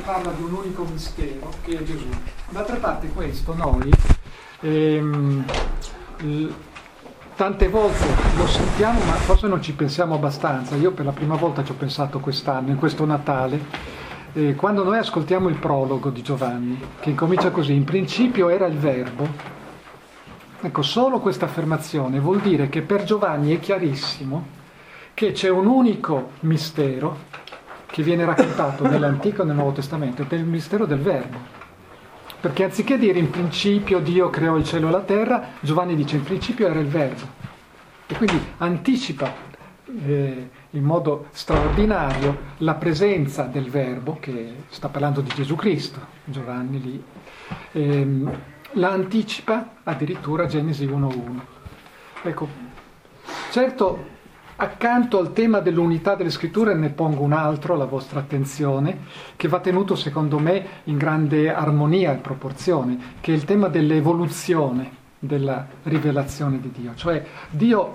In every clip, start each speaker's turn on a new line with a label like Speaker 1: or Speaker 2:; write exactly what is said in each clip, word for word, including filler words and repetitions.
Speaker 1: parla di un unico mistero che è Gesù. D'altra parte questo noi ehm, l- tante volte lo sentiamo, ma forse non ci pensiamo abbastanza. Io per la prima volta ci ho pensato quest'anno, in questo Natale, eh, quando noi ascoltiamo il prologo di Giovanni, che incomincia così: in principio era il Verbo. Ecco, solo questa affermazione vuol dire che per Giovanni è chiarissimo che c'è un unico mistero che viene raccontato nell'Antico e nel Nuovo Testamento, ed è il mistero del Verbo. Perché anziché dire in principio Dio creò il cielo e la terra, Giovanni dice in principio era il Verbo. E quindi anticipa eh, in modo straordinario la presenza del Verbo, che sta parlando di Gesù Cristo, Giovanni lì, ehm, la anticipa addirittura Genesi uno uno. Ecco, certo, accanto al tema dell'unità delle scritture ne pongo un altro alla vostra attenzione, che va tenuto secondo me in grande armonia e proporzione, che è il tema dell'evoluzione della rivelazione di Dio. Cioè Dio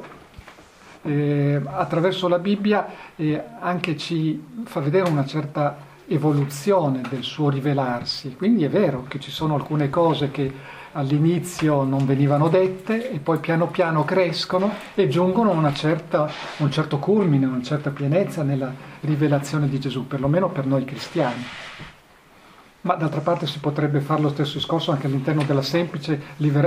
Speaker 1: eh, attraverso la Bibbia eh, anche ci fa vedere una certa evoluzione del suo rivelarsi. Quindi è vero che ci sono alcune cose che all'inizio non venivano dette e poi piano piano crescono e giungono a una certa, un certo culmine, una certa pienezza nella rivelazione di Gesù, perlomeno per noi cristiani. Ma d'altra parte si potrebbe fare lo stesso discorso anche all'interno della semplice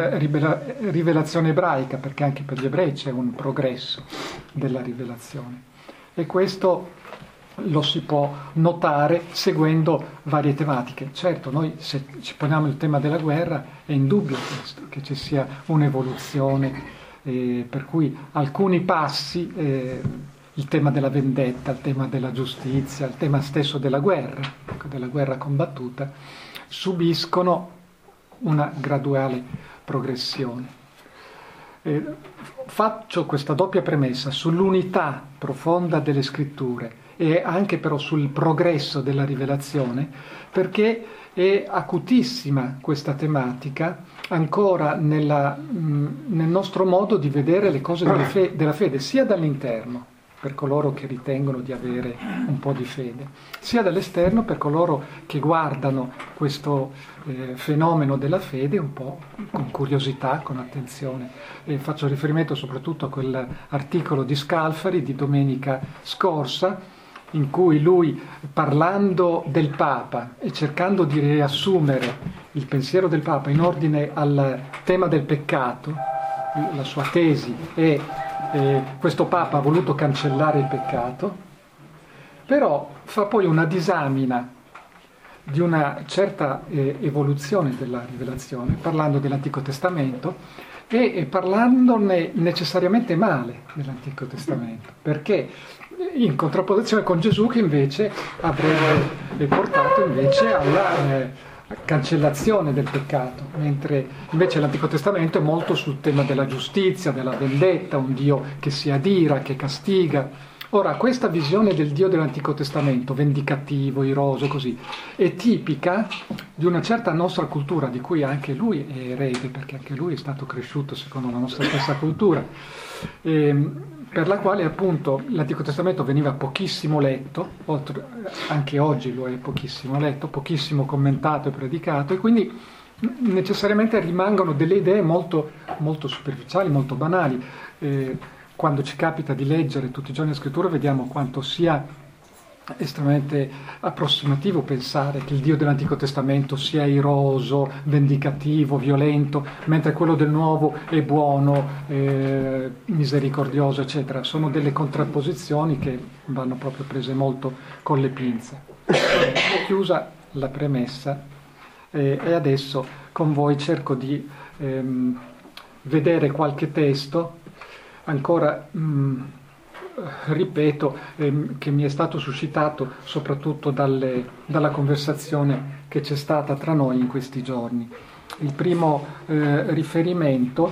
Speaker 1: rivelazione ebraica, perché anche per gli ebrei c'è un progresso della rivelazione. E questo lo si può notare seguendo varie tematiche. Certo, noi se ci poniamo il tema della guerra è indubbio questo, che ci sia un'evoluzione, eh, per cui alcuni passi, eh, il tema della vendetta, il tema della giustizia, il tema stesso della guerra, ecco, della guerra combattuta, subiscono una graduale progressione. Eh, faccio questa doppia premessa sull'unità profonda delle scritture e anche però sul progresso della rivelazione, perché è acutissima questa tematica ancora nella, mh, nel nostro modo di vedere le cose della, fe- della fede, sia dall'interno, per coloro che ritengono di avere un po' di fede, sia dall'esterno per coloro che guardano questo eh, fenomeno della fede un po' con curiosità, con attenzione. E faccio riferimento soprattutto a quell'articolo di Scalfari di domenica scorsa, in cui lui, parlando del Papa e cercando di riassumere il pensiero del Papa in ordine al tema del peccato, la sua tesi è eh, questo Papa ha voluto cancellare il peccato, però fa poi una disamina di una certa eh, evoluzione della rivelazione, parlando dell'Antico Testamento e, e parlandone necessariamente male dell'Antico Testamento, perché in contrapposizione con Gesù, che invece avrebbe portato invece alla eh, cancellazione del peccato, mentre invece l'Antico Testamento è molto sul tema della giustizia, della vendetta, un Dio che si adira, che castiga. Ora, questa visione del Dio dell'Antico Testamento, vendicativo, iroso, così, è tipica di una certa nostra cultura, di cui anche lui è erede, perché anche lui è stato cresciuto secondo la nostra stessa cultura, ehm, per la quale appunto l'Antico Testamento veniva pochissimo letto, oltre, anche oggi lo è pochissimo letto, pochissimo commentato e predicato, e quindi necessariamente rimangono delle idee molto, molto superficiali, molto banali. Eh, quando ci capita di leggere tutti i giorni la scrittura vediamo quanto sia estremamente approssimativo pensare che il Dio dell'Antico Testamento sia iroso, vendicativo, violento, mentre quello del Nuovo è buono, eh, misericordioso, eccetera. Sono delle contrapposizioni che vanno proprio prese molto con le pinze. Chiusa la premessa, eh, e adesso con voi cerco di ehm, vedere qualche testo ancora mh, ripeto, ehm, che mi è stato suscitato soprattutto dalle, dalla conversazione che c'è stata tra noi in questi giorni. Il primo eh, riferimento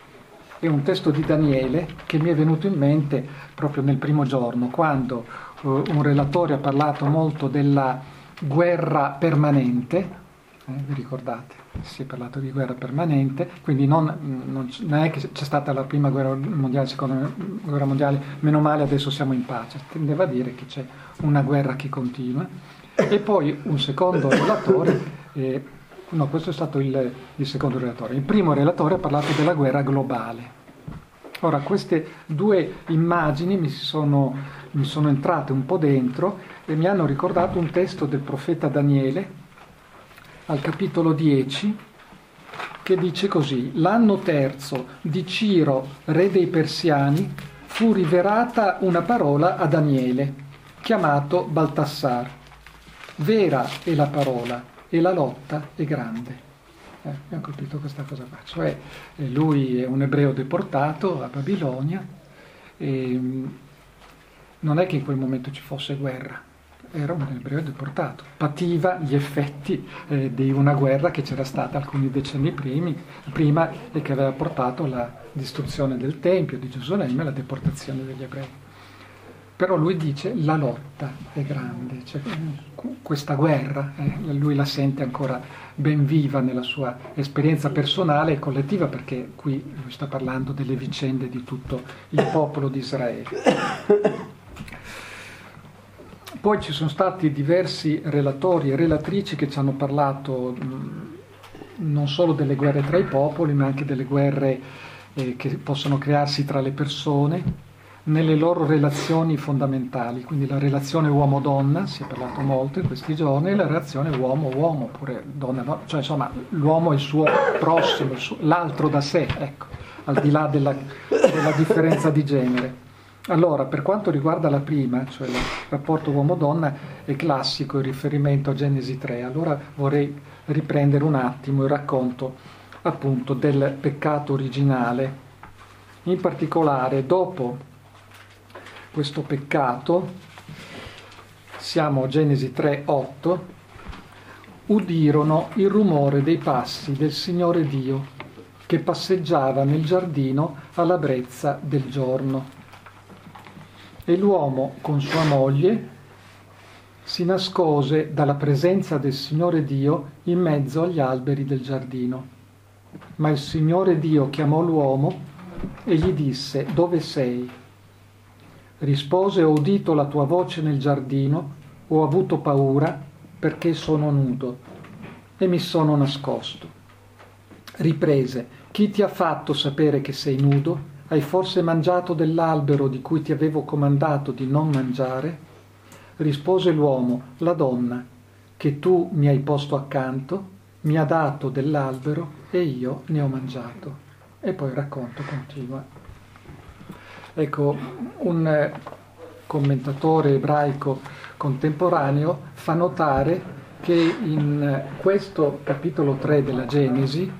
Speaker 1: è un testo di Daniele che mi è venuto in mente proprio nel primo giorno, quando eh, un relatore ha parlato molto della guerra permanente, eh, vi ricordate? Si è parlato di guerra permanente, quindi non, non, non è che c'è stata la prima guerra mondiale, la seconda guerra mondiale, meno male adesso siamo in pace, tendeva a dire che c'è una guerra che continua. E poi un secondo relatore, eh, no, questo è stato il, il secondo relatore, il primo relatore ha parlato della guerra globale. Ora, queste due immagini mi sono, mi sono entrate un po' dentro e mi hanno ricordato un testo del profeta Daniele, al capitolo dieci, che dice così: l'anno terzo di Ciro, re dei Persiani, fu rivelata una parola a Daniele, chiamato Baltassar. Vera è la parola e la lotta è grande. Eh, abbiamo capito questa cosa qua, cioè eh, lui è un ebreo deportato a Babilonia e mh, non è che in quel momento ci fosse guerra, era un ebreo deportato, pativa gli effetti eh, di una guerra che c'era stata alcuni decenni primi, prima e che aveva portato alla distruzione del Tempio di Gerusalemme e alla deportazione degli ebrei. Però lui dice la lotta è grande, cioè, questa guerra eh, lui la sente ancora ben viva nella sua esperienza personale e collettiva, perché qui lui sta parlando delle vicende di tutto il popolo di Israele. Poi ci sono stati diversi relatori e relatrici che ci hanno parlato mh, non solo delle guerre tra i popoli, ma anche delle guerre eh, che possono crearsi tra le persone, nelle loro relazioni fondamentali, quindi la relazione uomo-donna, si è parlato molto in questi giorni, e la relazione uomo-uomo, oppure donna, cioè insomma l'uomo e il suo prossimo, il suo, l'altro da sé, ecco, al di là della, della differenza di genere. Allora, per quanto riguarda la prima, cioè il rapporto uomo-donna, è classico il riferimento a Genesi tre, allora vorrei riprendere un attimo il racconto appunto del peccato originale, in particolare dopo questo peccato, siamo a Genesi tre otto, udirono il rumore dei passi del Signore Dio che passeggiava nel giardino alla brezza del giorno. E l'uomo con sua moglie si nascose dalla presenza del Signore Dio in mezzo agli alberi del giardino. Ma il Signore Dio chiamò l'uomo e gli disse: dove sei? Rispose: ho udito la tua voce nel giardino, ho avuto paura perché sono nudo e mi sono nascosto. Riprese: chi ti ha fatto sapere che sei nudo? Hai forse mangiato dell'albero di cui ti avevo comandato di non mangiare? Rispose l'uomo: la donna che tu mi hai posto accanto mi ha dato dell'albero e io ne ho mangiato. E poi il racconto continua. Ecco, un commentatore ebraico contemporaneo fa notare che in questo capitolo tre della Genesi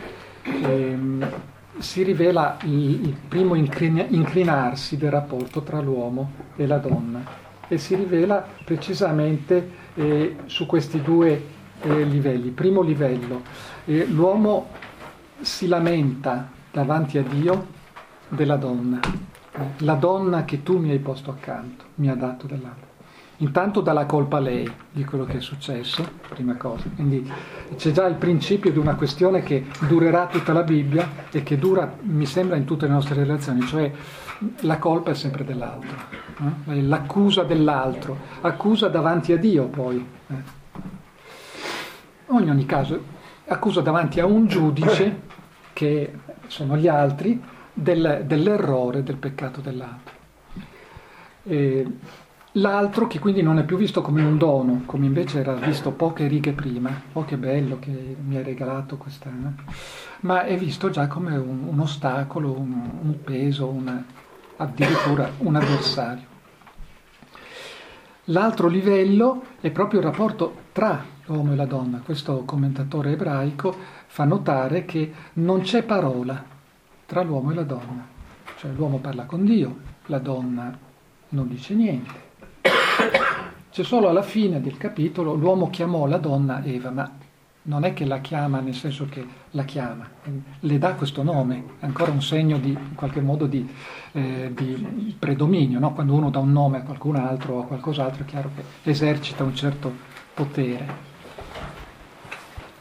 Speaker 1: ehm, si rivela il, il primo inclina, inclinarsi del rapporto tra l'uomo e la donna, e si rivela precisamente eh, su questi due eh, livelli. Primo livello, eh, l'uomo si lamenta davanti a Dio della donna. La donna che tu mi hai posto accanto mi ha dato dell'albero. Intanto dà la colpa a lei di quello che è successo, prima cosa. Quindi c'è già il principio di una questione che durerà tutta la Bibbia e che dura, mi sembra, in tutte le nostre relazioni, cioè la colpa è sempre dell'altro, eh? L'accusa dell'altro, accusa davanti a Dio poi. Eh? In ogni caso, accusa davanti a un giudice, che sono gli altri, Del, dell'errore, del peccato dell'altro. E l'altro che quindi non è più visto come un dono, come invece era visto poche righe prima, oh che bello che mi hai regalato questa, no? Ma è visto già come un, un ostacolo, un, un peso, una, addirittura un avversario. L'altro livello è proprio il rapporto tra l'uomo e la donna. Questo commentatore ebraico fa notare che non c'è parola tra l'uomo e la donna, cioè l'uomo parla con Dio, la donna non dice niente. C'è solo alla fine del capitolo: l'uomo chiamò la donna Eva, ma non è che la chiama nel senso che la chiama, le dà questo nome, è ancora un segno di, in qualche modo di, eh, di predominio, no? Quando uno dà un nome a qualcun altro o a qualcos'altro è chiaro che esercita un certo potere.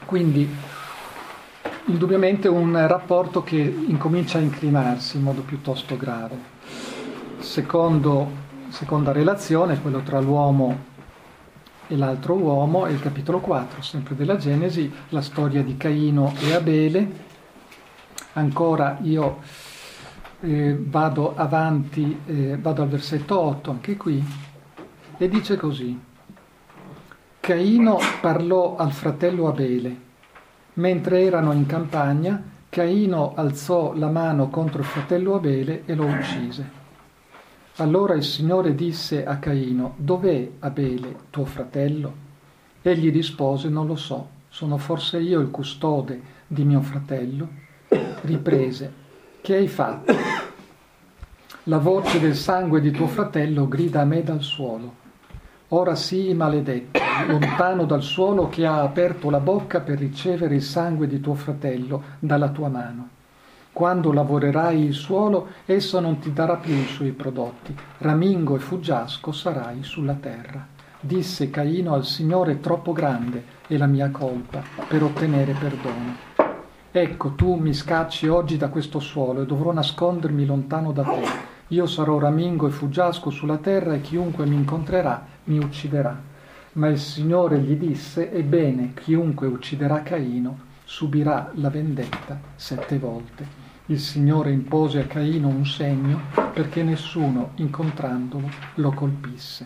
Speaker 1: Quindi indubbiamente un rapporto che incomincia a incrinarsi in modo piuttosto grave. Secondo, seconda relazione, quello tra l'uomo e l'altro uomo, è il capitolo quattro, sempre della Genesi, la storia di Caino e Abele. Ancora io eh, vado avanti, eh, vado al versetto otto, anche qui, e dice così: Caino parlò al fratello Abele. Mentre erano in campagna, Caino alzò la mano contro il fratello Abele e lo uccise. Allora il Signore disse a Caino: dov'è Abele, tuo fratello? Egli rispose: non lo so, sono forse io il custode di mio fratello? Riprese: che hai fatto? La voce del sangue di tuo fratello grida a me dal suolo. Ora sii maledetto, lontano dal suolo che ha aperto la bocca per ricevere il sangue di tuo fratello dalla tua mano. Quando lavorerai il suolo, esso non ti darà più i suoi prodotti, ramingo e fuggiasco sarai sulla terra. Disse Caino al Signore: troppo grande è la mia colpa per ottenere perdono. Ecco, tu mi scacci oggi da questo suolo e dovrò nascondermi lontano da te. Io sarò ramingo e fuggiasco sulla terra e chiunque mi incontrerà mi ucciderà. Ma il Signore gli disse: ebbene, chiunque ucciderà Caino subirà la vendetta sette volte. Il Signore impose a Caino un segno perché nessuno, incontrandolo, lo colpisse.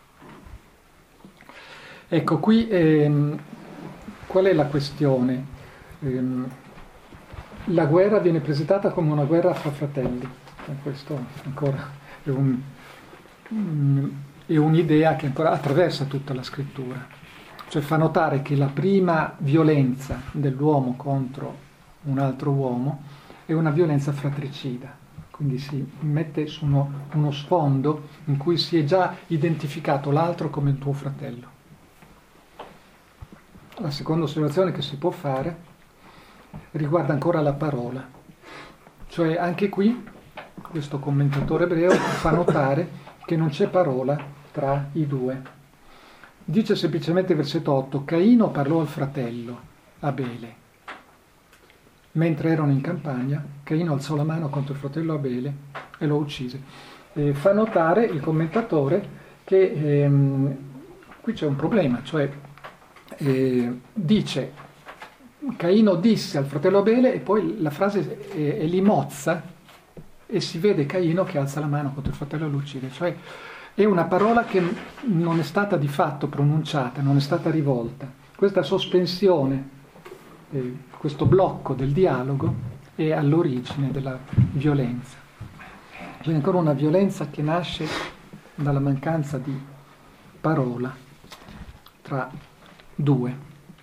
Speaker 1: Ecco, qui ehm, qual è la questione? Ehm, la guerra viene presentata come una guerra fra fratelli. E questo ancora è, un, è un'idea che ancora attraversa tutta la scrittura. Cioè fa notare che la prima violenza dell'uomo contro un altro uomo è una violenza fratricida, quindi si mette su uno, uno sfondo in cui si è già identificato l'altro come il tuo fratello. La seconda osservazione che si può fare riguarda ancora la parola, cioè anche qui questo commentatore ebreo fa notare che non c'è parola tra i due. Dice semplicemente versetto otto: Caino parlò al fratello Abele. Mentre erano in campagna, Caino alzò la mano contro il fratello Abele e lo uccise. Eh, fa notare il commentatore che ehm, qui c'è un problema, cioè eh, dice Caino disse al fratello Abele e poi la frase è, è limozza e si vede Caino che alza la mano contro il fratello e lo uccide. Cioè è una parola che non è stata di fatto pronunciata, non è stata rivolta. Questa sospensione, eh, questo blocco del dialogo è all'origine della violenza. C'è ancora una violenza che nasce dalla mancanza di parola tra due.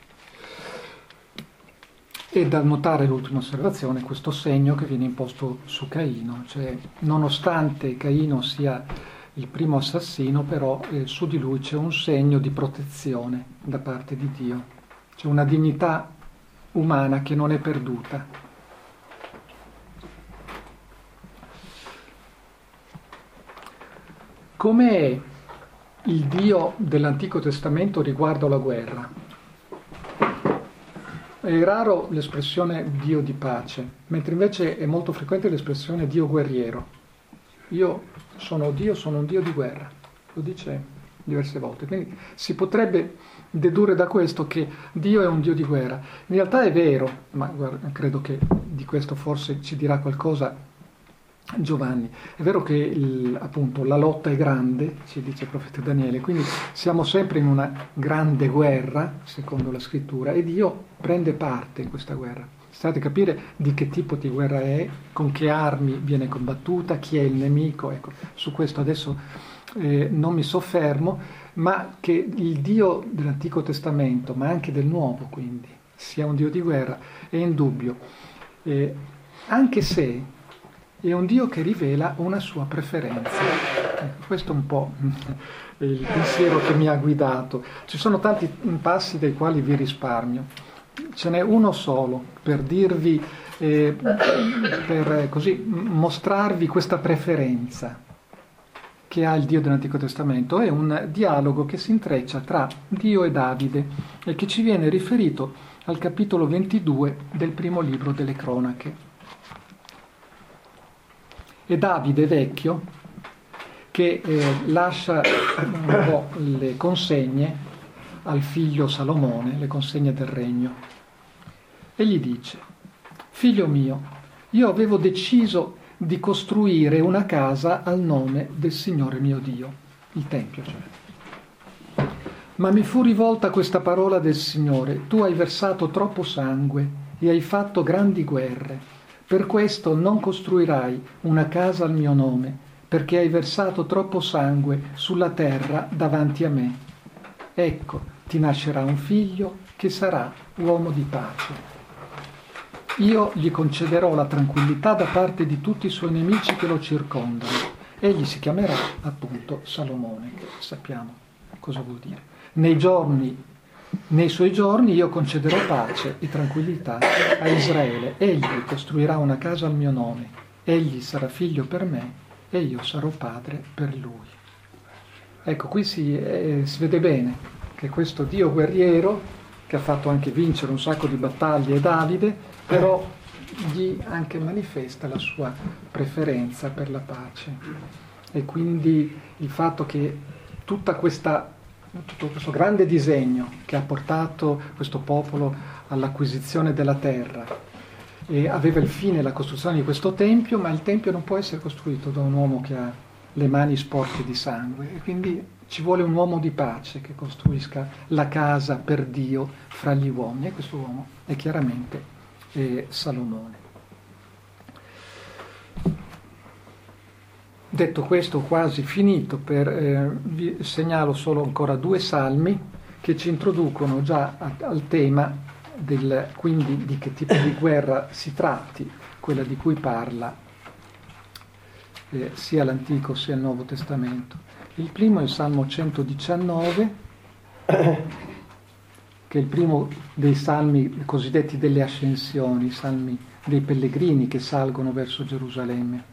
Speaker 1: E da notare l'ultima osservazione, questo segno che viene imposto su Caino, cioè nonostante Caino sia il primo assassino, però eh, su di lui c'è un segno di protezione da parte di Dio, c'è una dignità umana che non è perduta. Come è il Dio dell'Antico Testamento riguardo alla guerra? È raro l'espressione Dio di pace, mentre invece è molto frequente l'espressione Dio guerriero. Io sono Dio, sono un Dio di guerra, lo dice diverse volte. Quindi si potrebbe dedurre da questo che Dio è un Dio di guerra. In realtà è vero, ma guarda, credo che di questo forse ci dirà qualcosa Giovanni. È vero che il, appunto la lotta è grande, ci dice il profeta Daniele, quindi siamo sempre in una grande guerra, secondo la scrittura, e Dio prende parte in questa guerra. State a capire di che tipo di guerra è, con che armi viene combattuta, chi è il nemico, ecco, su questo adesso eh, non mi soffermo, ma che il Dio dell'Antico Testamento, ma anche del Nuovo quindi, sia un Dio di guerra, è indubbio, eh, anche se è un Dio che rivela una sua preferenza. Ecco, questo è un po' il pensiero che mi ha guidato. Ci sono tanti passi dai quali vi risparmio. Ce n'è uno solo per dirvi, eh, per così mostrarvi questa preferenza che ha il Dio dell'Antico Testamento, è un dialogo che si intreccia tra Dio e Davide e che ci viene riferito al capitolo ventidue del primo libro delle Cronache. È Davide vecchio che eh, lascia un po' le consegne al figlio Salomone, le consegne del regno, e gli dice: figlio mio, io avevo deciso di costruire una casa al nome del Signore mio Dio, il Tempio cioè. Ma mi fu rivolta questa parola del Signore: tu hai versato troppo sangue e hai fatto grandi guerre, per questo non costruirai una casa al mio nome, perché hai versato troppo sangue sulla terra davanti a me. Ecco, ti nascerà un figlio che sarà uomo di pace. Io gli concederò la tranquillità da parte di tutti i suoi nemici che lo circondano. Egli si chiamerà appunto Salomone, che sappiamo cosa vuol dire. Nei giorni, nei suoi giorni io concederò pace e tranquillità a Israele. Egli costruirà una casa al mio nome. Egli sarà figlio per me e io sarò padre per lui. Ecco, qui si, eh, si vede bene che questo Dio guerriero, che ha fatto anche vincere un sacco di battaglie Davide, però gli anche manifesta la sua preferenza per la pace. E quindi il fatto che tutta questa, tutto questo grande disegno che ha portato questo popolo all'acquisizione della terra e aveva il fine la costruzione di questo tempio, ma il tempio non può essere costruito da un uomo che ha le mani sporche di sangue, e quindi ci vuole un uomo di pace che costruisca la casa per Dio fra gli uomini, e questo uomo è chiaramente eh, Salomone. Detto questo, quasi finito, per, eh, vi segnalo solo ancora due salmi che ci introducono già a, al tema del, quindi di che tipo di guerra si tratti, quella di cui parla eh, sia l'Antico sia il Nuovo Testamento. Il primo è il Salmo centodiciannove, che è il primo dei salmi cosiddetti delle ascensioni, i salmi dei pellegrini che salgono verso Gerusalemme.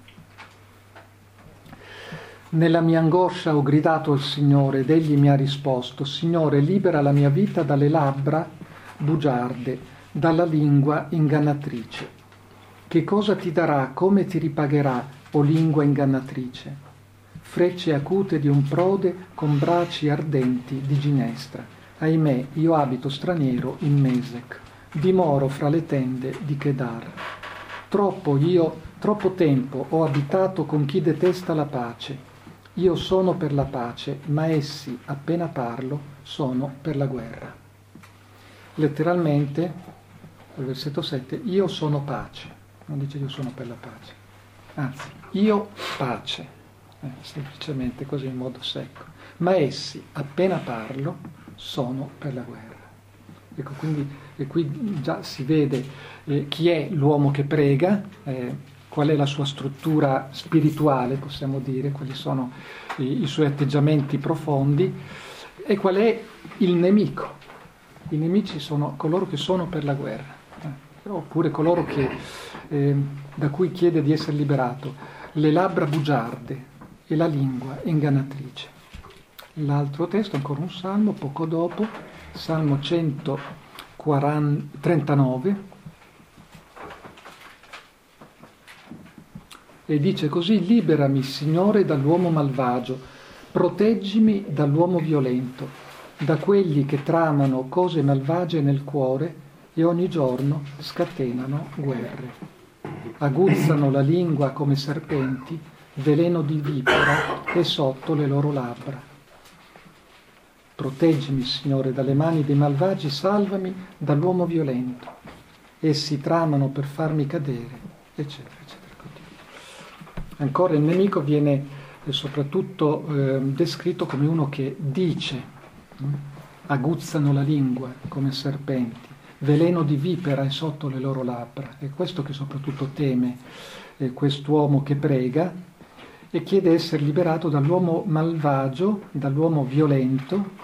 Speaker 1: Nella mia angoscia ho gridato al Signore ed egli mi ha risposto: Signore, libera la mia vita dalle labbra bugiarde, dalla lingua ingannatrice. Che cosa ti darà, come ti ripagherà, o lingua ingannatrice? Frecce acute di un prode con braci ardenti di ginestra. Ahimè, io abito straniero in Mesec, dimoro fra le tende di Kedar. Troppo io, troppo tempo ho abitato con chi detesta la pace. Io sono per la pace, ma essi, appena parlo, sono per la guerra. Letteralmente, al versetto sette, io sono pace. Non dice io sono per la pace. Anzi, io pace. Eh, semplicemente così in modo secco, ma essi appena parlo sono per la guerra. Ecco, quindi e qui già si vede eh, chi è l'uomo che prega, eh, qual è la sua struttura spirituale, possiamo dire, quali sono i, i suoi atteggiamenti profondi, e qual è il nemico. I nemici sono coloro che sono per la guerra, eh, oppure coloro che, eh, da cui chiede di essere liberato, le labbra bugiarde e la lingua ingannatrice. L'altro testo, ancora un salmo, poco dopo, Salmo centotrentanove, e dice così: liberami, Signore, dall'uomo malvagio, proteggimi dall'uomo violento, da quelli che tramano cose malvagie nel cuore e ogni giorno scatenano guerre. Aguzzano la lingua come serpenti, veleno di vipera è sotto le loro labbra. Proteggimi, Signore, dalle mani dei malvagi, salvami dall'uomo violento. Essi tramano per farmi cadere, eccetera, eccetera. Ancora il nemico viene eh, soprattutto eh, descritto come uno che dice, hm? aguzzano la lingua come serpenti, veleno di vipera è sotto le loro labbra. È questo che soprattutto teme eh, quest'uomo che prega e chiede essere liberato dall'uomo malvagio, dall'uomo violento,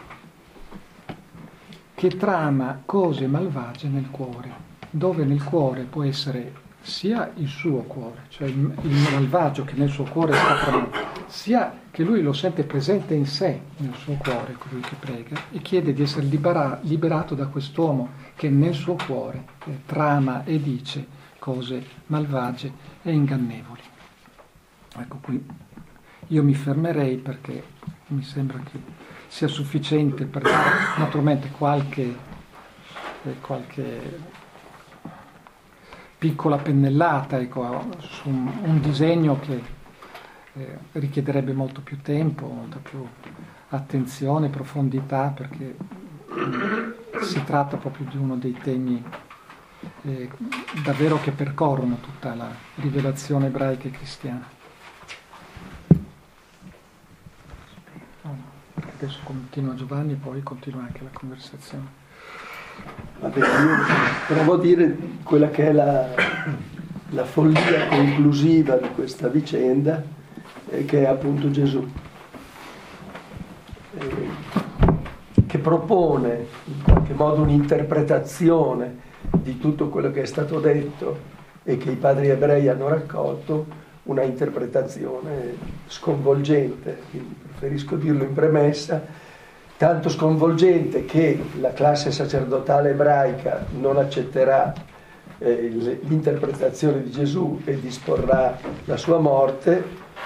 Speaker 1: che trama cose malvagie nel cuore, dove nel cuore può essere sia il suo cuore, cioè il, il malvagio che nel suo cuore sta tramando, sia che lui lo sente presente in sé, nel suo cuore, colui che prega, e chiede di essere libera, liberato da quest'uomo che nel suo cuore eh, trama e dice cose malvagie e ingannevoli. Ecco, qui io mi fermerei perché mi sembra che sia sufficiente per dare naturalmente qualche, eh, qualche piccola pennellata, ecco, su un, un disegno che eh, richiederebbe molto più tempo, molta più attenzione, profondità, perché eh, si tratta proprio di uno dei temi eh, davvero che percorrono tutta la rivelazione ebraica e cristiana. Adesso continua Giovanni e poi continua anche la conversazione.
Speaker 2: Vabbè, io provo a dire quella che è la, la follia conclusiva di questa vicenda, eh, che è appunto Gesù, eh, che propone in qualche modo un'interpretazione di tutto quello che è stato detto e che i padri ebrei hanno raccolto, una interpretazione sconvolgente, quindi preferisco dirlo in premessa, tanto sconvolgente che la classe sacerdotale ebraica non accetterà eh, l'interpretazione di Gesù e disporrà la sua morte.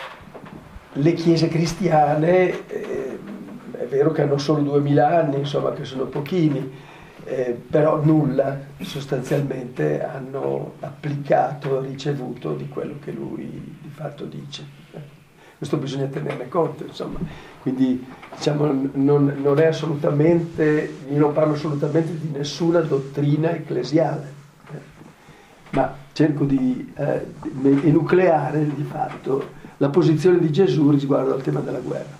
Speaker 2: Le chiese cristiane, eh, è vero che hanno solo duemila anni, insomma, che sono pochini, eh, però nulla sostanzialmente hanno applicato, ricevuto di quello che lui di fatto dice. Questo bisogna tenerne conto, insomma. Quindi diciamo, non, non è assolutamente, io non parlo assolutamente di nessuna dottrina ecclesiale, eh, ma cerco di eh, enucleare di fatto la posizione di Gesù riguardo al tema della guerra.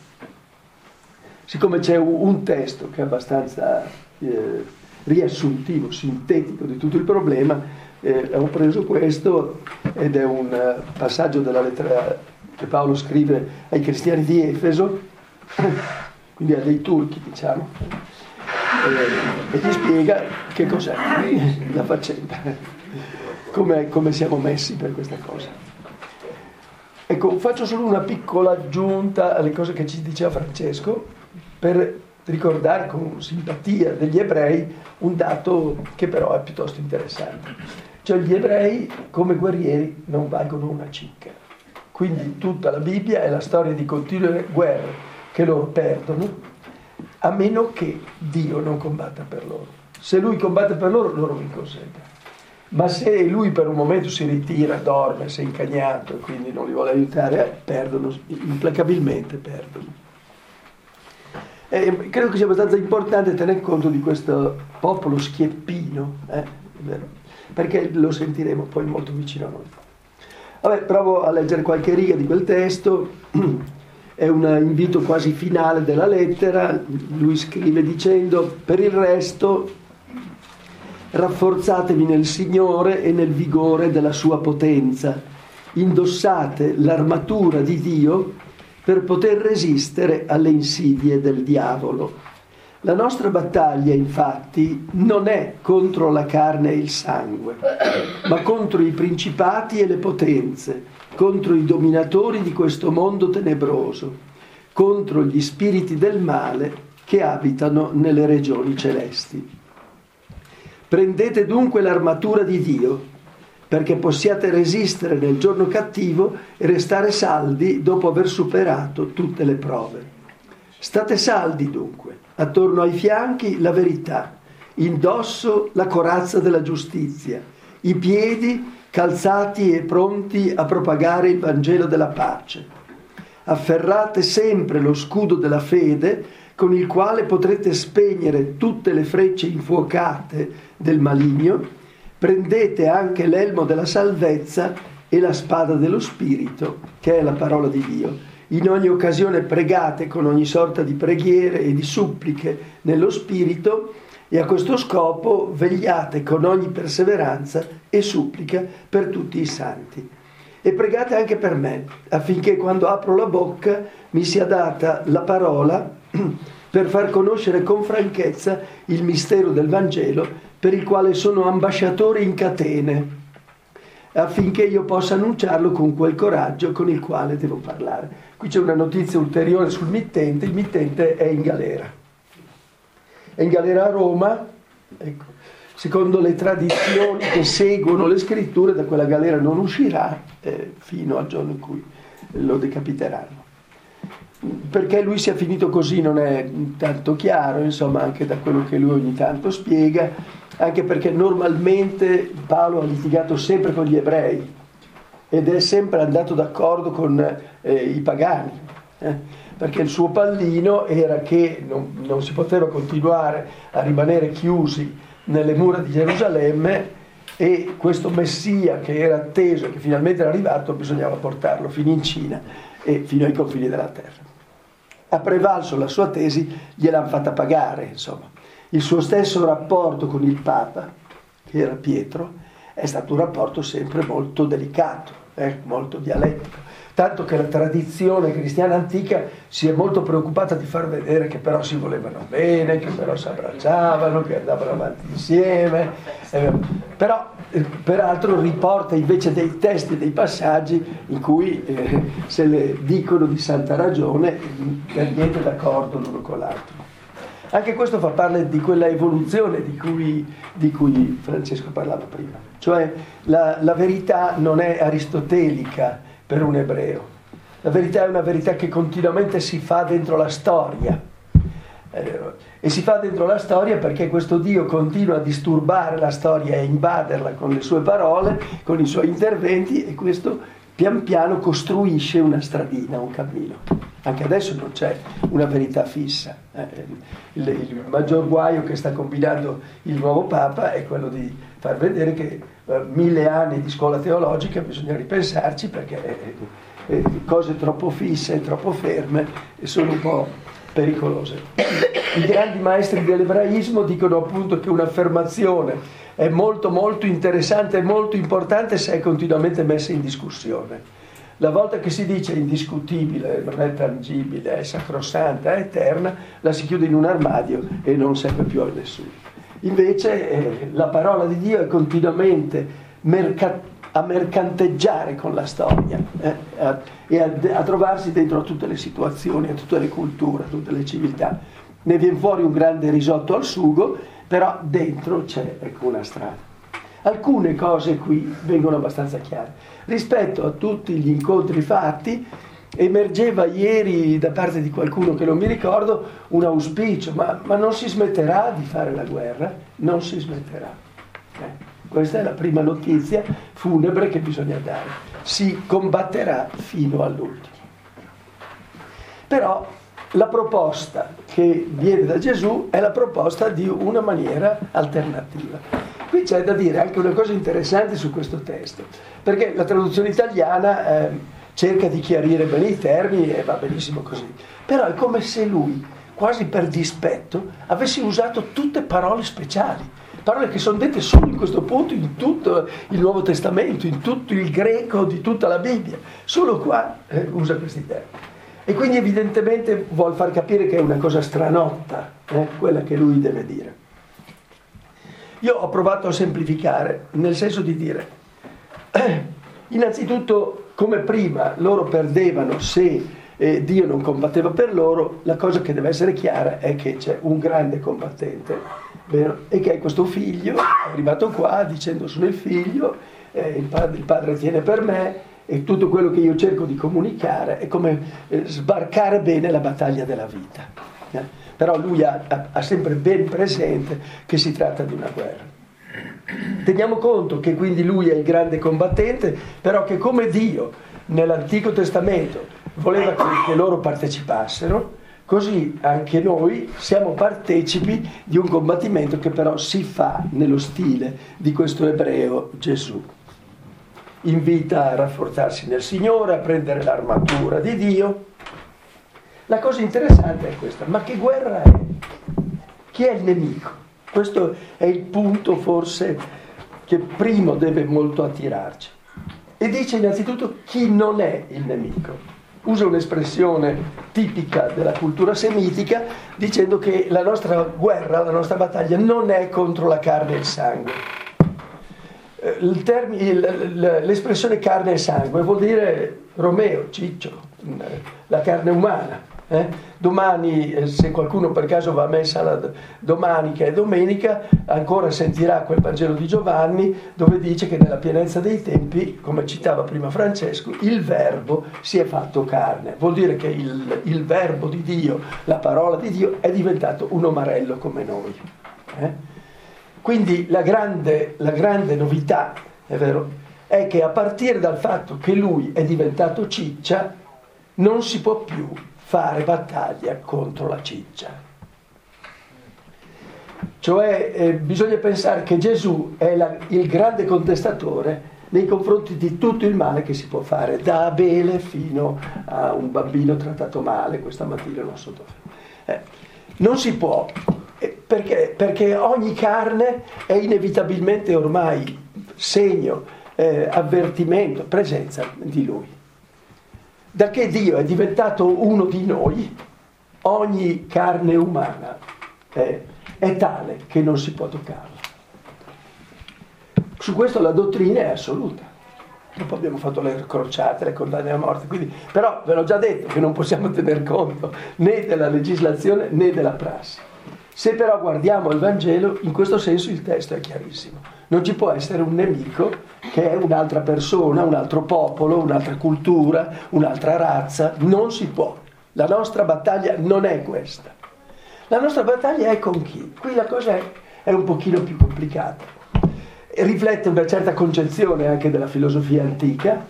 Speaker 2: Siccome c'è un, un testo che è abbastanza eh, riassuntivo, sintetico di tutto il problema, eh, ho preso questo ed è un uh, passaggio della lettera che Paolo scrive ai cristiani di Efeso, quindi a dei turchi, diciamo, e, e gli spiega che cos'è la faccenda, come, come siamo messi per questa cosa. Ecco, faccio solo una piccola aggiunta alle cose che ci diceva Francesco, per ricordare con simpatia degli ebrei un dato che però è piuttosto interessante. Cioè gli ebrei come guerrieri non valgono una cicca. Quindi tutta la Bibbia è la storia di continue guerre che loro perdono, a meno che Dio non combatta per loro. Se Lui combatte per loro, loro vincono. Ma se Lui per un momento si ritira, dorme, si è incagnato e quindi non li vuole aiutare, perdono, implacabilmente perdono. E credo che sia abbastanza importante tener conto di questo popolo schieppino, eh? Perché lo sentiremo poi molto vicino a noi. Vabbè, provo a leggere qualche riga di quel testo, è un invito quasi finale della lettera. Lui scrive dicendo: per il resto rafforzatevi nel Signore e nel vigore della sua potenza, indossate l'armatura di Dio per poter resistere alle insidie del diavolo. La nostra battaglia, infatti, non è contro la carne e il sangue, ma contro i principati e le potenze, contro i dominatori di questo mondo tenebroso, contro gli spiriti del male che abitano nelle regioni celesti. Prendete dunque l'armatura di Dio, perché possiate resistere nel giorno cattivo e restare saldi dopo aver superato tutte le prove. State saldi dunque, attorno ai fianchi la verità, indosso la corazza della giustizia, i piedi calzati e pronti a propagare il Vangelo della pace. Afferrate sempre lo scudo della fede, con il quale potrete spegnere tutte le frecce infuocate del maligno. Prendete anche l'elmo della salvezza e la spada dello Spirito, che è la parola di Dio. In ogni occasione pregate con ogni sorta di preghiere e di suppliche nello Spirito, e a questo scopo vegliate con ogni perseveranza e supplica per tutti i santi. E pregate anche per me, affinché quando apro la bocca mi sia data la parola per far conoscere con franchezza il mistero del Vangelo, per il quale sono ambasciatore in catene, affinché io possa annunciarlo con quel coraggio con il quale devo parlare. Qui c'è una notizia ulteriore sul mittente, il mittente è in galera. È in galera a Roma, ecco, secondo le tradizioni che seguono le scritture, da quella galera non uscirà eh, fino al giorno in cui lo decapiteranno. Perché lui sia finito così non è tanto chiaro, insomma, anche da quello che lui ogni tanto spiega, anche perché normalmente Paolo ha litigato sempre con gli ebrei ed è sempre andato d'accordo con eh, i pagani, eh? perché il suo pallino era che non, non si poteva continuare a rimanere chiusi nelle mura di Gerusalemme, e questo Messia che era atteso e che finalmente era arrivato bisognava portarlo fino in Cina e fino ai confini della terra. Ha prevalso la sua tesi, gliel'hanno fatta pagare, insomma. Il suo stesso rapporto con il Papa, che era Pietro, è stato un rapporto sempre molto delicato, eh, molto dialettico, tanto che la tradizione cristiana antica si è molto preoccupata di far vedere che però si volevano bene, che però si abbracciavano, che andavano avanti insieme, eh, però eh, peraltro riporta invece dei testi, dei passaggi in cui eh, se le dicono di santa ragione per niente d'accordo l'uno con l'altro. Anche questo fa parte di quella evoluzione di cui, di cui Francesco parlava prima, cioè la, la verità non è aristotelica per un ebreo, la verità è una verità che continuamente si fa dentro la storia, eh, e si fa dentro la storia perché questo Dio continua a disturbare la storia e invaderla con le sue parole, con i suoi interventi, e questo pian piano costruisce una stradina, un cammino. Anche adesso non c'è una verità fissa. Eh, il, il maggior guaio che sta combinando il nuovo Papa è quello di far vedere che eh, mille anni di scuola teologica bisogna ripensarci, perché eh, eh, cose troppo fisse e troppo ferme sono un po' pericolose. I grandi maestri dell'ebraismo dicono appunto che un'affermazione è molto molto interessante e molto importante se è continuamente messa in discussione. La volta che si dice indiscutibile, non è tangibile, è sacrosanta, è eterna, la si chiude in un armadio e non serve più a nessuno. Invece eh, la parola di Dio è continuamente merca- a mercanteggiare con la storia eh, a, e a, a trovarsi dentro a tutte le situazioni, a tutte le culture, a tutte le civiltà. Ne viene fuori un grande risotto al sugo, però dentro c'è, ecco, una strada. Alcune cose qui vengono abbastanza chiare. Rispetto a tutti gli incontri fatti, emergeva ieri da parte di qualcuno che non mi ricordo un auspicio, ma, ma non si smetterà di fare la guerra, non si smetterà. Eh, questa è la prima notizia funebre che bisogna dare. Si combatterà fino all'ultimo. Però la proposta che viene da Gesù è la proposta di una maniera alternativa. Qui c'è da dire anche una cosa interessante su questo testo, perché la traduzione italiana eh, cerca di chiarire bene i termini e va benissimo così, però è come se lui, quasi per dispetto, avesse usato tutte parole speciali, parole che sono dette solo in questo punto in tutto il Nuovo Testamento, in tutto il greco di tutta la Bibbia, solo qua eh, usa questi termini. E quindi evidentemente vuol far capire che è una cosa stranotta, eh, quella che lui deve dire. Io ho provato a semplificare, nel senso di dire, eh, innanzitutto, come prima loro perdevano se eh, Dio non combatteva per loro, la cosa che deve essere chiara è che c'è un grande combattente, vero? E che è questo figlio, è arrivato qua dicendo sono il figlio, eh, il, padre, il padre tiene per me, e tutto quello che io cerco di comunicare è come eh, sbarcare bene la battaglia della vita. Eh? Però lui ha, ha, ha sempre ben presente che si tratta di una guerra. Teniamo conto che quindi lui è il grande combattente, però che come Dio nell'Antico Testamento voleva che, che loro partecipassero, così anche noi siamo partecipi di un combattimento che però si fa nello stile di questo ebreo Gesù. Invita a rafforzarsi nel Signore, a prendere l'armatura di Dio. La cosa interessante è questa, ma che guerra è? Chi è il nemico? Questo è il punto forse che primo deve molto attirarci. E dice innanzitutto chi non è il nemico. Usa un'espressione tipica della cultura semitica dicendo che la nostra guerra, la nostra battaglia non è contro la carne e il sangue. il termine, il, l'espressione carne e sangue vuol dire Romeo, Ciccio, la carne umana. Eh? Domani, se qualcuno per caso va a messa la domenica e domenica, ancora sentirà quel Vangelo di Giovanni dove dice che nella pienezza dei tempi, come citava prima Francesco, il verbo si è fatto carne. Vuol dire che il, il verbo di Dio, la parola di Dio, è diventato un omarello come noi. Eh? Quindi la grande, la grande novità, è vero, è che a partire dal fatto che lui è diventato ciccia, non si può più fare battaglia contro la ciccia. Cioè eh, bisogna pensare che Gesù è la, il grande contestatore nei confronti di tutto il male che si può fare, da Abele fino a un bambino trattato male, questa mattina non so dove. Eh, non si può, eh, perché, perché ogni carne è inevitabilmente ormai segno, eh, avvertimento, presenza di Lui. Da che Dio è diventato uno di noi, ogni carne umana è, è tale che non si può toccarla. Su questo la dottrina è assoluta. Dopo abbiamo fatto le crociate, le condanne a morte, quindi, però ve l'ho già detto che non possiamo tener conto né della legislazione né della prassi. Se però guardiamo il Vangelo, in questo senso il testo è chiarissimo. Non ci può essere un nemico che è un'altra persona, un altro popolo, un'altra cultura, un'altra razza. Non si può. La nostra battaglia non è questa. La nostra battaglia è con chi? Qui la cosa è, è un pochino più complicata. E riflette una certa concezione anche della filosofia antica,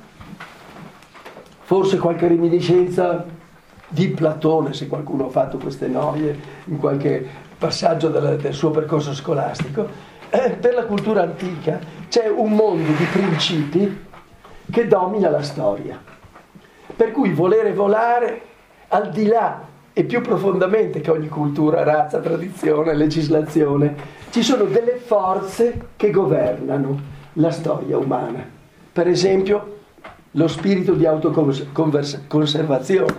Speaker 2: forse qualche reminiscenza di Platone, se qualcuno ha fatto queste noie in qualche passaggio del, del suo percorso scolastico. Eh, per la cultura antica c'è un mondo di principi che domina la storia, per cui volere volare al di là e più profondamente che ogni cultura, razza, tradizione, legislazione, ci sono delle forze che governano la storia umana. Per esempio lo spirito di autoconservazione,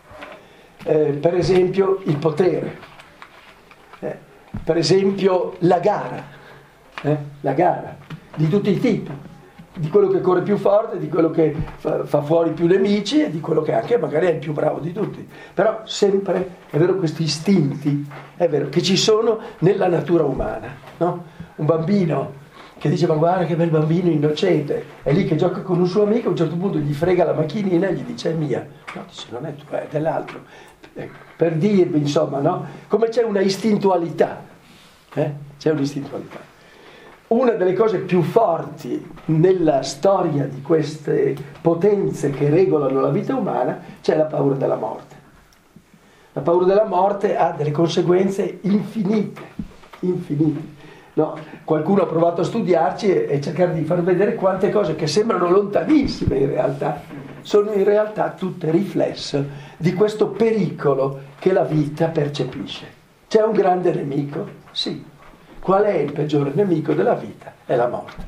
Speaker 2: eh, per esempio il potere, eh, per esempio la gara. Eh, la gara di tutti i tipi, di quello che corre più forte, di quello che fa, fa fuori più nemici e di quello che anche magari è il più bravo di tutti. Però sempre è vero, questi istinti è vero che ci sono nella natura umana, no? Un bambino che dice: ma guarda che bel bambino innocente, è lì che gioca con un suo amico, a un certo punto gli frega la macchinina e gli dice: è mia. No, dice: non è tua, è dell'altro. Ecco, per dirvi, insomma, no? Come c'è una istintualità, eh? C'è un'istintualità. Una delle cose più forti nella storia di queste potenze che regolano la vita umana c'è la paura della morte. La paura della morte ha delle conseguenze infinite, infinite. No? Qualcuno ha provato a studiarci e, e cercare di far vedere quante cose che sembrano lontanissime in realtà sono in realtà tutte riflesso di questo pericolo che la vita percepisce. C'è un grande nemico? Sì. Qual è il peggiore nemico della vita? È la morte.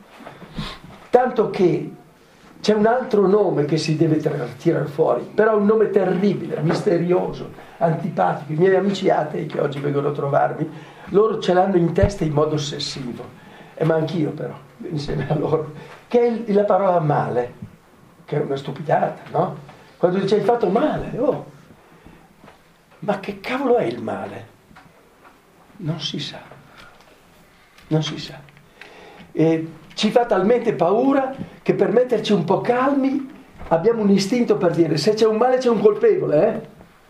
Speaker 2: Tanto che c'è un altro nome che si deve tirare fuori, però un nome terribile, misterioso, antipatico. I miei amici atei che oggi vengono a trovarmi, loro ce l'hanno in testa in modo ossessivo, e ma anch'io però, insieme a loro, che è la parola male, che è una stupidata, no? Quando dice: hai fatto male, oh, ma che cavolo è il male? Non si sa. Non si sa. E ci fa talmente paura che per metterci un po' calmi abbiamo un istinto per dire: se c'è un male c'è un colpevole, eh?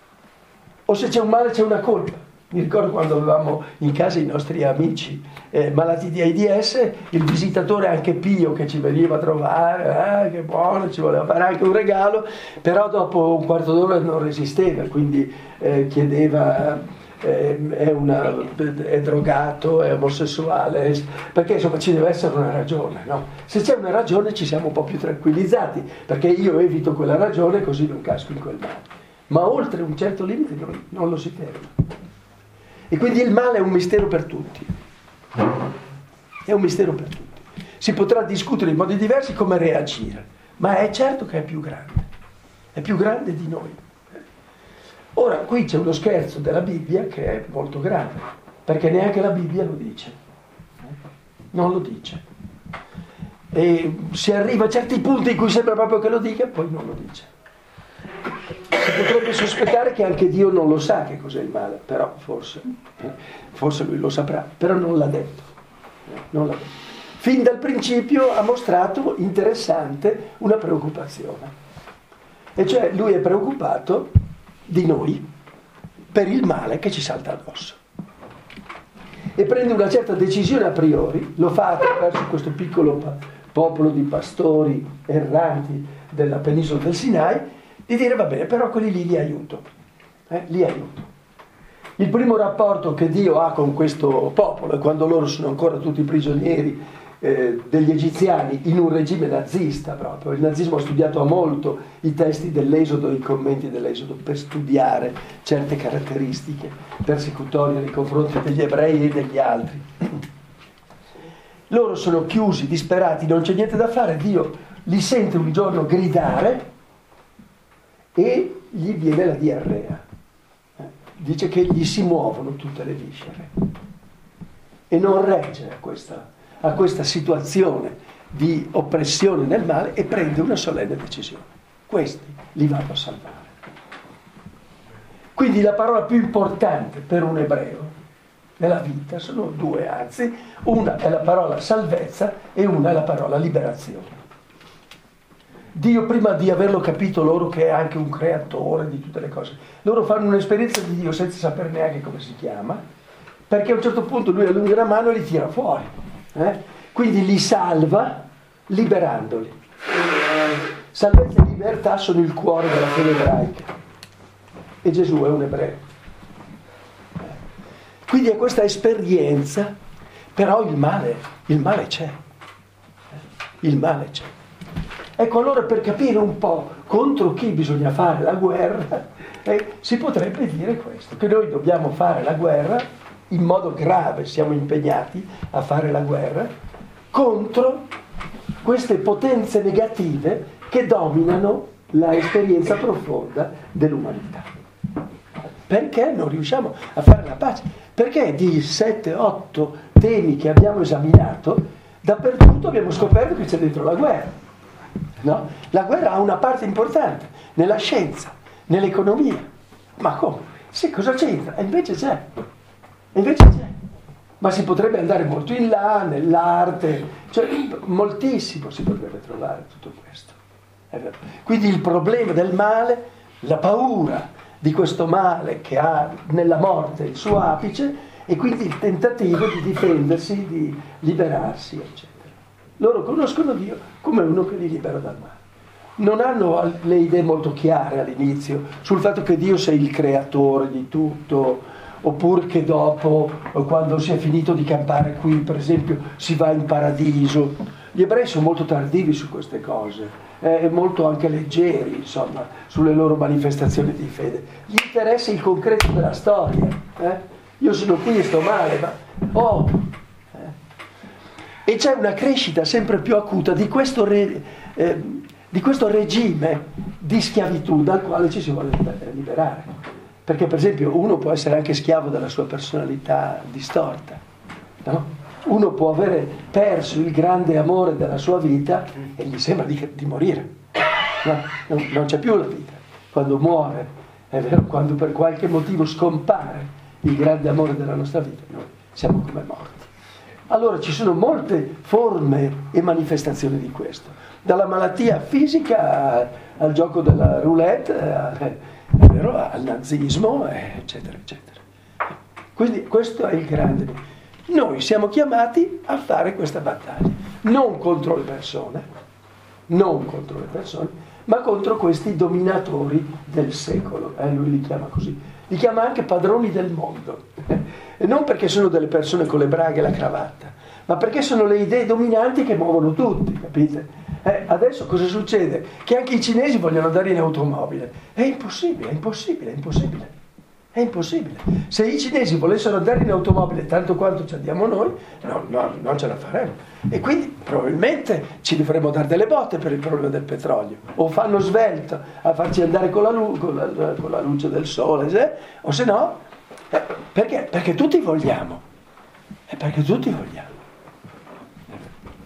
Speaker 2: O se c'è un male c'è una colpa. Mi ricordo quando avevamo in casa i nostri amici eh, malati di AIDS, il visitatore anche pio che ci veniva a trovare, eh, che buono, ci voleva fare anche un regalo, però dopo un quarto d'ora non resisteva, quindi eh, chiedeva... È, una, è drogato, è omosessuale, perché insomma ci deve essere una ragione, no? Se c'è una ragione ci siamo un po' più tranquillizzati, perché io evito quella ragione così non casco in quel male. Ma oltre un certo limite non, non lo si ferma. E quindi il male è un mistero per tutti. È un mistero per tutti. Si potrà discutere in modi diversi come reagire, ma è certo che è più grande. È più grande di noi. Ora, qui c'è uno scherzo della Bibbia che è molto grave, perché neanche la Bibbia lo dice. Non lo dice. e si arriva a certi punti in cui sembra proprio che lo dica, poi non lo dice. Si potrebbe sospettare che anche Dio non lo sa che cos'è il male, però forse, eh, forse lui lo saprà, però non l'ha detto. Eh, non l'ha detto. Fin dal principio ha mostrato, interessante, una preoccupazione. E cioè lui è preoccupato di noi per il male che ci salta addosso. E prende una certa decisione a priori, lo fa attraverso questo piccolo popolo di pastori erranti della penisola del Sinai, di dire va bene, però quelli lì li aiuto, eh, li aiuto. Il primo rapporto che Dio ha con questo popolo è quando loro sono ancora tutti prigionieri eh, degli egiziani in un regime nazista proprio. Il nazismo ha studiato a molto i testi dell'Esodo e i commenti dell'Esodo per studiare certe caratteristiche persecutorie nei confronti degli ebrei e degli altri. Loro sono chiusi, disperati, non c'è niente da fare, Dio li sente un giorno gridare e gli viene la diarrea. Eh, dice che gli si muovono tutte le viscere e non regge a questa, a questa situazione di oppressione nel male e prende una solenne decisione. Questi li vado a salvare. Quindi la parola più importante per un ebreo nella vita sono due, anzi, una è la parola salvezza e una è la parola liberazione. Dio, prima di averlo capito loro che è anche un creatore di tutte le cose, loro fanno un'esperienza di Dio senza sapere neanche come si chiama, perché a un certo punto lui allunga la mano e li tira fuori. Eh? Quindi li salva liberandoli. Salvezza e libertà sono il cuore della fede ebraica. E Gesù è un ebreo. Quindi è questa esperienza, però il male, il male c'è. Il male c'è. Ecco, allora per capire un po' contro chi bisogna fare la guerra, eh, si potrebbe dire questo, che noi dobbiamo fare la guerra in modo grave, siamo impegnati a fare la guerra contro queste potenze negative che dominano la esperienza profonda dell'umanità. Perché non riusciamo a fare la pace? Perché di sette otto temi che abbiamo esaminato, dappertutto abbiamo scoperto che c'è dentro la guerra. No? La guerra ha una parte importante nella scienza, nell'economia. Ma come? Sì, cosa c'entra? E invece c'è. E invece c'è. Ma si potrebbe andare molto in là, nell'arte, cioè moltissimo si potrebbe trovare tutto questo. È vero. Quindi il problema del male, la paura di questo male che ha nella morte il suo apice e quindi il tentativo di difendersi, di liberarsi, eccetera. Loro conoscono Dio come uno che li libera dal male. Non hanno le idee molto chiare all'inizio sul fatto che Dio sia il creatore di tutto, oppure che dopo, quando si è finito di campare qui, per esempio, si va in paradiso. Gli ebrei sono molto tardivi su queste cose, e molto anche leggeri, insomma, sulle loro manifestazioni di fede. Gli interessa il concreto della storia. Eh? Io sono qui e sto male, ma... Oh! E c'è una crescita sempre più acuta di questo, re, eh, di questo regime di schiavitù dal quale ci si vuole liberare. Perché per esempio uno può essere anche schiavo della sua personalità distorta, no? Uno può avere perso il grande amore della sua vita e gli sembra di, di morire. No, non, non c'è più la vita. Quando muore, è vero, quando per qualche motivo scompare il grande amore della nostra vita, noi siamo come morti. Allora ci sono molte forme e manifestazioni di questo, dalla malattia fisica al gioco della roulette, è vero, al nazismo, eccetera, eccetera. Quindi questo è il grande. Noi siamo chiamati a fare questa battaglia, non contro le persone, non contro le persone, ma contro questi dominatori del secolo, eh, lui li chiama così, li chiama anche padroni del mondo. E non perché sono delle persone con le braghe e la cravatta, ma perché sono le idee dominanti che muovono tutti, capite? Eh, adesso cosa succede? Che anche i cinesi vogliono andare in automobile. È impossibile, è impossibile, è impossibile. È impossibile. Se i cinesi volessero andare in automobile tanto quanto ci andiamo noi, no, no, non ce la faremo. E quindi probabilmente ci dovremmo dare delle botte per il problema del petrolio. O fanno svelto a farci andare con la, lu- con la, con la luce del sole, se? O se no... Eh, perché? Perché tutti vogliamo. È perché tutti vogliamo.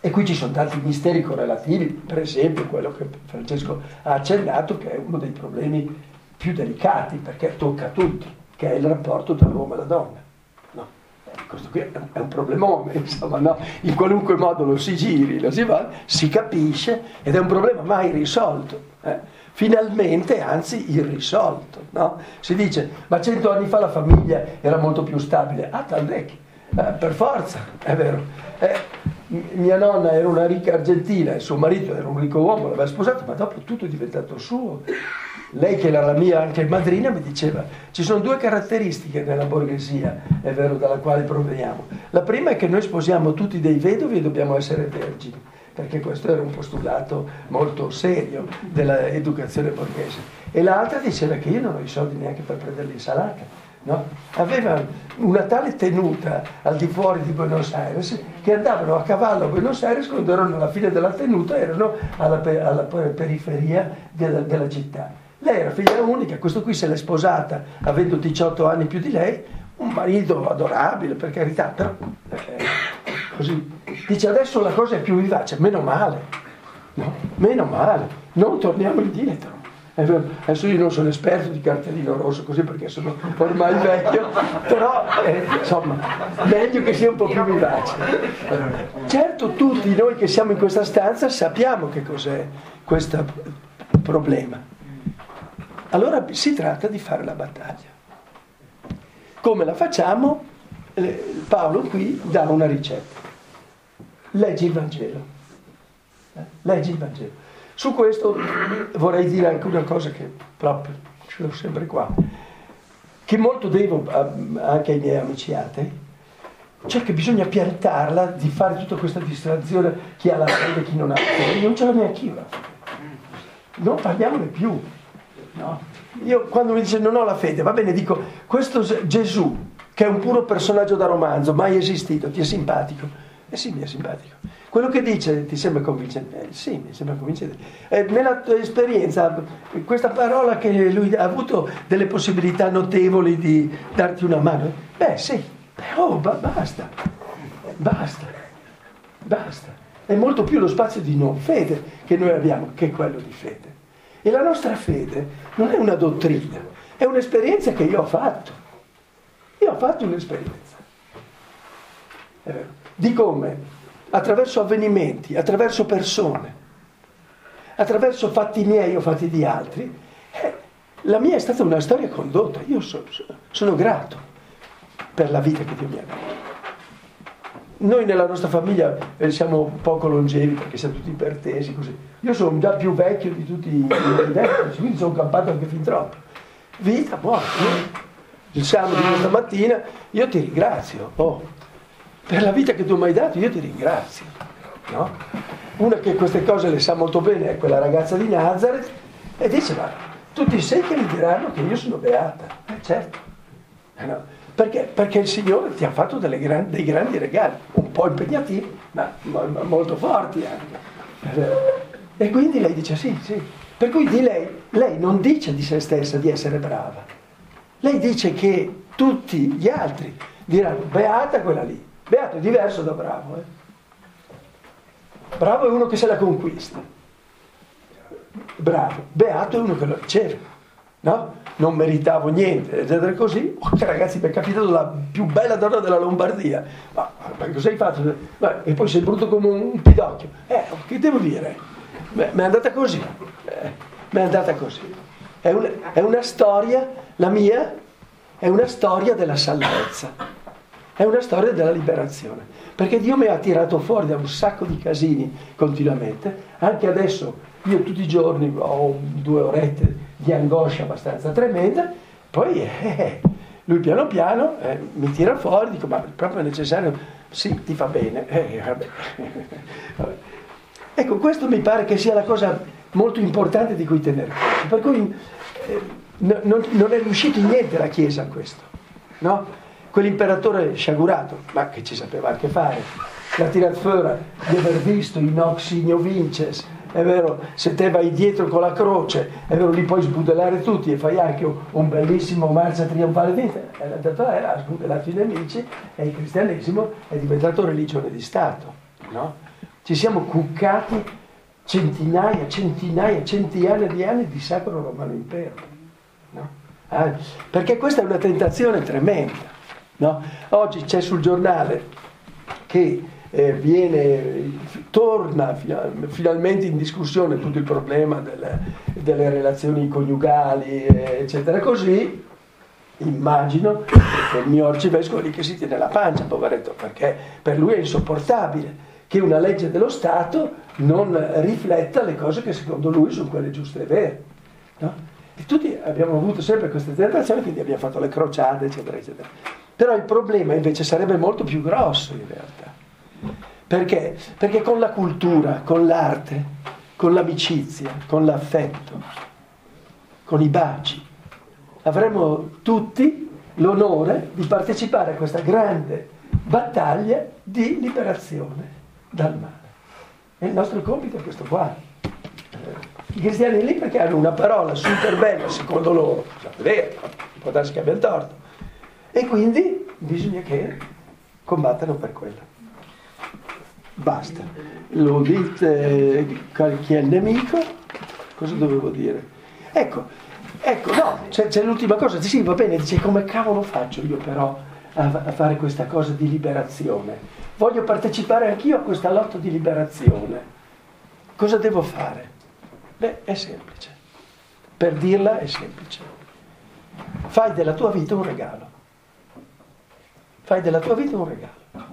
Speaker 2: E qui ci sono tanti misteri correlativi, per esempio quello che Francesco ha accennato, che è uno dei problemi più delicati, perché tocca a tutti, che è il rapporto tra l'uomo e la donna. No? Questo qui è un problemone, insomma, no? In qualunque modo lo si giri, lo si va, si capisce, ed è un problema mai risolto. Eh? Finalmente, anzi, irrisolto. No? Si dice, ma cento anni fa la famiglia era molto più stabile. Ah, Taldecchi, eh, per forza, è vero. Eh, mia nonna era una ricca argentina e suo marito era un ricco uomo, l'aveva sposato, ma dopo tutto è diventato suo. Lei, che era la mia anche madrina, mi diceva, ci sono due caratteristiche nella borghesia, è vero, dalla quale proveniamo. La prima è che noi sposiamo tutti dei vedovi e dobbiamo essere vergini, perché questo era un postulato molto serio dell'educazione borghese. E l'altra diceva che io non ho i soldi neanche per prendere l'insalata. No? Aveva una tale tenuta al di fuori di Buenos Aires che andavano a cavallo a Buenos Aires, quando erano alla fine della tenuta erano alla, alla periferia della, della città. Lei era figlia unica, questo qui se l'è sposata avendo diciotto anni più di lei, un marito adorabile, per carità, però eh, così. Dice, adesso la cosa è più vivace, meno male, no? Meno male, non torniamo indietro. Adesso io non sono esperto di cartellino rosso così, perché sono ormai vecchio, però eh, insomma, meglio che sia un po' più vivace. Certo, tutti noi che siamo in questa stanza sappiamo che cos'è questo problema. Allora si tratta di fare la battaglia. Come la facciamo? Eh, Paolo qui dà una ricetta. Leggi il Vangelo. Eh? Leggi il Vangelo. Su questo vorrei dire anche una cosa che proprio ce l'ho sempre qua, che molto devo anche ai miei amici atei, cioè che bisogna piantarla di fare tutta questa distrazione, chi ha la fede e chi non ha la fede. Non ce l'ho neanche io la fede. Non parliamone più. No? Io quando mi dice non ho la fede, va bene, dico, questo Gesù, che è un puro personaggio da romanzo, mai esistito, ti è simpatico? Eh sì, mi è simpatico. Quello che dice ti sembra convincente? Eh, sì, mi sembra convincente. Eh, nella tua esperienza, questa parola che lui ha avuto delle possibilità notevoli di darti una mano? Beh, sì. Oh, ba- basta. Basta. Basta. È molto più lo spazio di non fede che noi abbiamo che quello di fede. E la nostra fede non è una dottrina, è un'esperienza che io ho fatto. Io ho fatto un'esperienza. È vero. Di come? Attraverso avvenimenti, attraverso persone, attraverso fatti miei o fatti di altri, eh, la mia è stata una storia condotta. Io so, so, sono grato per la vita che Dio mi ha dato. Noi nella nostra famiglia eh, siamo poco longevi perché siamo tutti ipertesi, così. Io sono già più vecchio di tutti i miei vecchi, quindi sono campato anche fin troppo. Vita, buona. Il sabato di questa mattina io ti ringrazio. Oh. Per la vita che tu mi hai dato io ti ringrazio, no? Una che queste cose le sa molto bene è quella ragazza di Nazareth, e dice, ma tutti i secoli diranno che io sono beata. Eh certo, eh no. Perché? Perché il Signore ti ha fatto delle gran, dei grandi regali, un po' impegnativi, ma, ma, ma molto forti anche. E quindi lei dice sì, sì. Per cui di lei, lei non dice di se stessa di essere brava, lei dice che tutti gli altri diranno, beata quella lì. Beato è diverso da bravo, eh? Bravo è uno che se la conquista. Bravo. Beato è uno che lo riceve, no? Non meritavo niente, eccetera così. Oh, che ragazzi, mi è capitato la più bella donna della Lombardia. Ma, ma cosa hai fatto? Ma, e poi sei brutto come un pidocchio. Eh, che devo dire? Mi è andata così. Eh, mi è andata così. È una, è una storia, la mia, è una storia della salvezza. È una storia della liberazione, perché Dio mi ha tirato fuori da un sacco di casini continuamente. Anche adesso io tutti i giorni ho due orette di angoscia abbastanza tremenda, poi eh, lui piano piano eh, mi tira fuori, dico, ma proprio è necessario? Sì, ti fa bene. Eh, vabbè. Vabbè. Ecco, questo mi pare che sia la cosa molto importante di cui tenere conto, per cui eh, no, non, non è riuscito in niente la Chiesa a questo, no? Quell'imperatore sciagurato, ma che ci sapeva anche fare, l'ha tirato fuori di aver visto i nox igno vinces, è vero, se te vai dietro con la croce, è vero, li puoi sbudellare tutti e fai anche un bellissimo marcia trionfale dentro, ha sbudellato i nemici e il cristianesimo è diventato religione di Stato, no? ci siamo cuccati centinaia, centinaia, centinaia di anni di Sacro Romano Impero, no? Ah, perché questa è una tentazione tremenda, no? Oggi c'è sul giornale che eh, viene, torna finalmente in discussione tutto il problema delle, delle relazioni coniugali, eccetera, così. Immagino che il mio arcivescovo lì che si tiene la pancia, poveretto, perché per lui è insopportabile che una legge dello Stato non rifletta le cose che secondo lui sono quelle giuste e vere, no? E tutti abbiamo avuto sempre queste tentazioni, quindi abbiamo fatto le crociate, eccetera, eccetera. Però il problema invece sarebbe molto più grosso in realtà. Perché? Perché con la cultura, con l'arte, con l'amicizia, con l'affetto, con i baci, avremo tutti l'onore di partecipare a questa grande battaglia di liberazione dal male. E il nostro compito è questo qua. I cristiani lì perché hanno una parola super bella, secondo loro, è vero, può darsi che abbiano torto, e quindi bisogna che combattano per quello. Basta. Lo dite chi è il nemico? Cosa dovevo dire? Ecco, ecco, no, c'è, c'è l'ultima cosa, sì, va bene, dice come cavolo faccio io però a, a fare questa cosa di liberazione? Voglio partecipare anch'io a questa lotta di liberazione. Cosa devo fare? Beh, è semplice. Per dirla è semplice. Fai della tua vita un regalo. Fai della tua vita un regalo.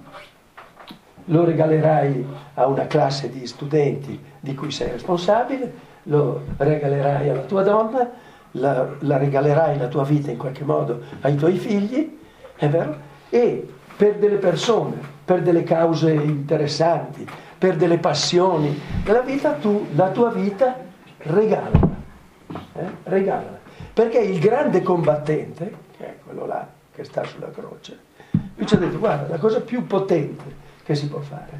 Speaker 2: Lo regalerai a una classe di studenti di cui sei responsabile, lo regalerai alla tua donna, la, la regalerai la tua vita in qualche modo ai tuoi figli, è vero? E per delle persone, per delle cause interessanti, per delle passioni della vita, tu la tua vita regalala, eh? regalala. Perché il grande combattente, che è quello là che sta sulla croce, lui ci ha detto, guarda, la cosa più potente che si può fare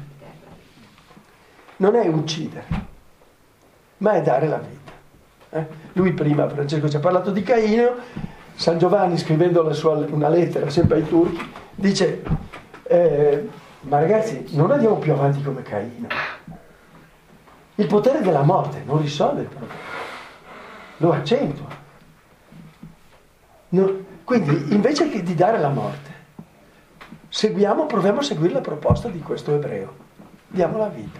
Speaker 2: non è uccidere, ma è dare la vita. Eh? Lui prima, Francesco, ci ha parlato di Caino. San Giovanni, scrivendo la sua, una lettera sempre ai turchi, dice eh, ma ragazzi, non andiamo più avanti come Caino. Il potere della morte non risolve il problema, lo accentua. No, quindi invece che di dare la morte, seguiamo, proviamo a seguire la proposta di questo ebreo. Diamo la vita.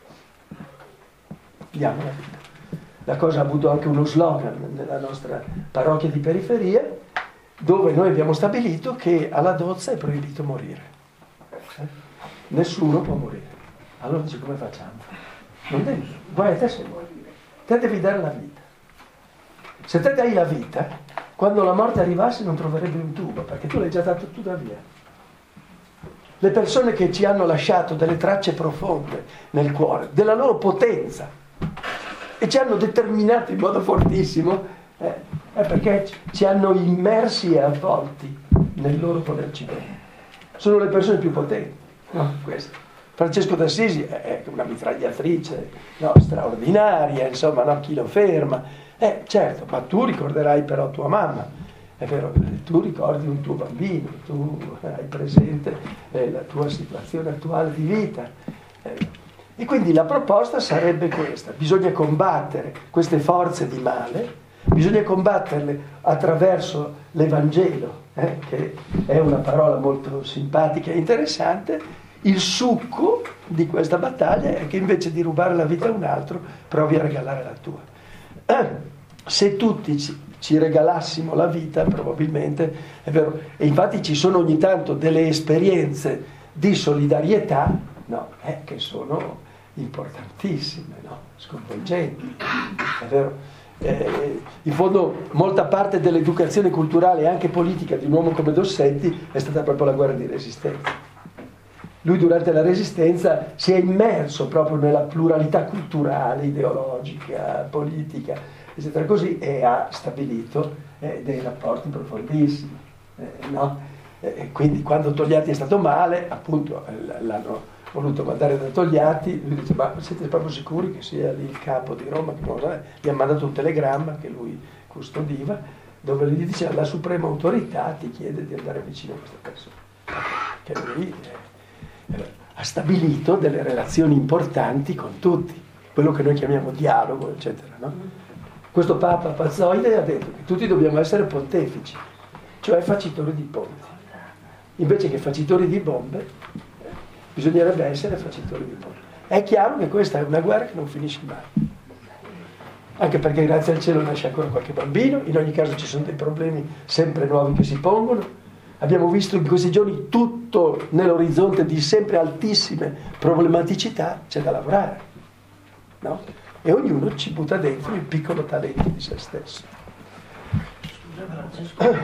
Speaker 2: Diamo la vita. La cosa ha avuto anche uno slogan nella nostra parrocchia di periferia, dove noi abbiamo stabilito che alla dozza è proibito morire. Eh? Nessuno può morire. Allora dice, come facciamo? Non devi, guai a te se muori. Te devi dare la vita. Se te dai la vita, quando la morte arrivasse non troverebbe un tubo, perché tu l'hai già dato tu da via. Le persone che ci hanno lasciato delle tracce profonde nel cuore, della loro potenza, e ci hanno determinato in modo fortissimo, eh, è perché ci hanno immersi e avvolti nel loro poterci bene. Sono le persone più potenti, no? Queste. Francesco d'Assisi è una mitragliatrice, no? Straordinaria, insomma, no? Chi lo ferma? Eh, certo, ma tu ricorderai però tua mamma, è vero, tu ricordi un tuo bambino, tu hai presente eh, la tua situazione attuale di vita. Eh, e quindi la proposta sarebbe questa: bisogna combattere queste forze di male, bisogna combatterle attraverso l'Evangelo, eh, che è una parola molto simpatica e interessante. Il succo di questa battaglia è che invece di rubare la vita a un altro, provi a regalare la tua. Eh, se tutti ci, ci regalassimo la vita, probabilmente, è vero, e infatti ci sono ogni tanto delle esperienze di solidarietà, no, eh, che sono importantissime, no? Sconvolgenti, è vero. Eh, in fondo molta parte dell'educazione culturale e anche politica di un uomo come Dossetti è stata proprio la guerra di resistenza. Lui durante la Resistenza si è immerso proprio nella pluralità culturale, ideologica, politica, eccetera, così, e ha stabilito eh, dei rapporti profondissimi, eh, no? E quindi quando Togliatti è stato male, appunto, l'hanno voluto mandare da Togliatti, lui dice, ma siete proprio sicuri che sia lì il capo di Roma? Che non è? Gli ha mandato un telegramma che lui custodiva, dove gli dice, la suprema autorità ti chiede di andare vicino a questa persona, che lui... Eh, ha stabilito delle relazioni importanti con tutti, quello che noi chiamiamo dialogo, eccetera, no? Questo Papa Pazzoide ha detto che tutti dobbiamo essere pontefici, cioè facitori di ponti. Invece che facitori di bombe, bisognerebbe essere facitori di ponti. È chiaro che questa è una guerra che non finisce mai. Anche perché grazie al cielo nasce ancora qualche bambino, in ogni caso ci sono dei problemi sempre nuovi che si pongono. Abbiamo visto in questi giorni tutto nell'orizzonte di sempre altissime problematicità, c'è da lavorare, no? E ognuno ci butta dentro il piccolo talento di se stesso.